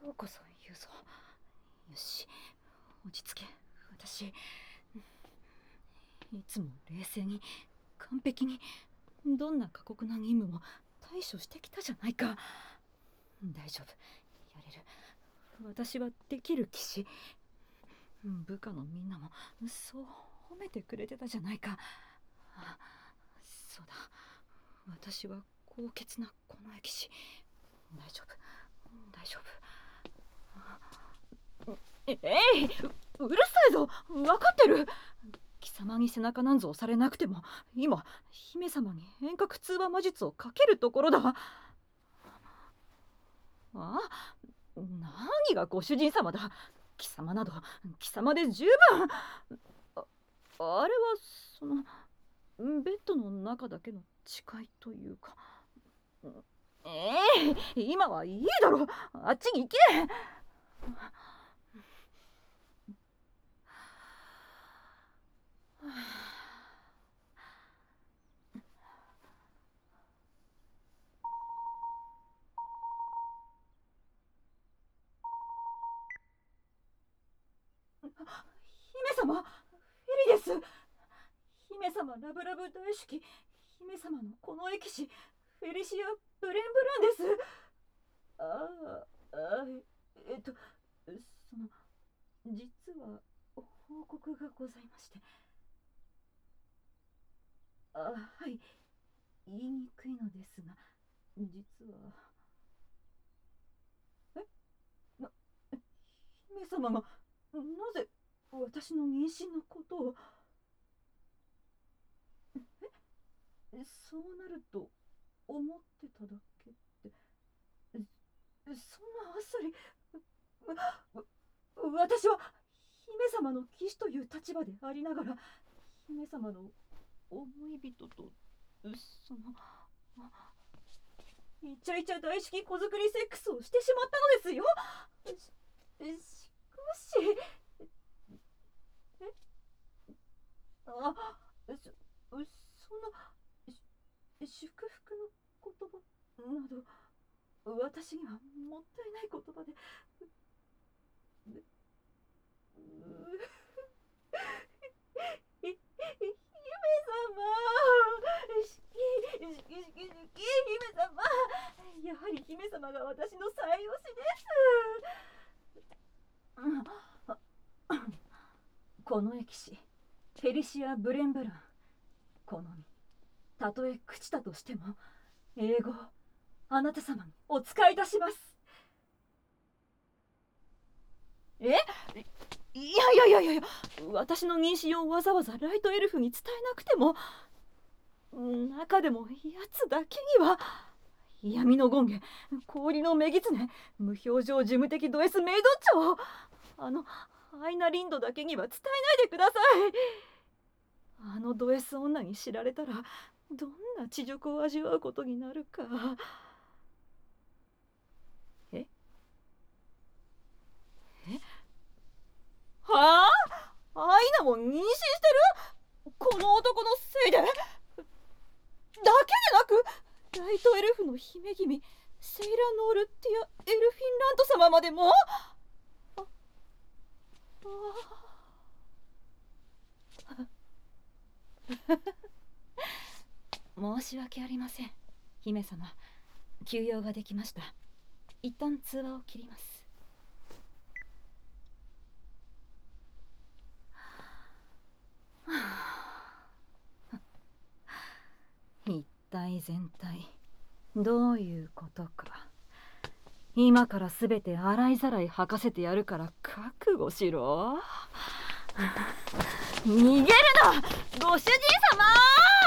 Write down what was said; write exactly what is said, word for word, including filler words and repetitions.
今日こそ言うぞ。よし、落ち着け。私いつも冷静に完璧にどんな過酷な任務も対処してきたじゃないか。大丈夫、やれる。私はできる騎士。部下のみんなもそう褒めてくれてたじゃないか。あ、そうだ、私は高潔なこの騎士。大丈夫、大丈夫。ええい、 う, うるさいぞ、分かってる。貴様に背中なんぞ押されなくても今姫様に遠隔通話魔術をかけるところだわ。あ、何がご主人様だ。貴様など貴様で十分。 あ, あれはそのベッドの中だけの誓いというか。ええー、今はいいだろ、あっちに行け。姫様、フェリです。姫様ラブラブ大好き姫様のこの騎士フェリシア・ブレンブランです。ああ、あ、えっとその実は報告がございまして。あ、はい、言いにくいのですが、実はえな姫様がなぜ私の妊娠のことを。え、そうなると思ってただけって。そんなあっさり。私は姫様の騎士という立場でありながら姫様の思い人とそのイチャイチャ大好き子作りセックスをしてしまったのですよ。し, しかしえあそそんな祝福の言葉など私にはもったいない言葉で。姫様、姫様、やはり姫様が私の最推しです。この騎士フェリシア・ブレンブラン、この身たとえ朽ちたとしても英語あなた様にお使いいたします。え、いやいやいやいやいや、私の妊娠をわざわざライトエルフに伝えなくても。中でもやつだけには闇の権化、氷の女狐、無表情事務的ド S メイド長、あのアイナ・リンドだけには伝えないでください。あのド S 女に知られたらどんな恥辱を味わうことになるか。ええはあ、アイナも妊娠してる？この男のせいで？だけでなくライトエルフの姫君セイラ・ノールティア・エルフィンラント様までも。ああ申し訳ありません姫様、休養ができました。一旦通話を切ります。一体全体どういうことか。今からすべて洗いざらい吐かせてやるから覚悟しろ。逃げるなご主人様。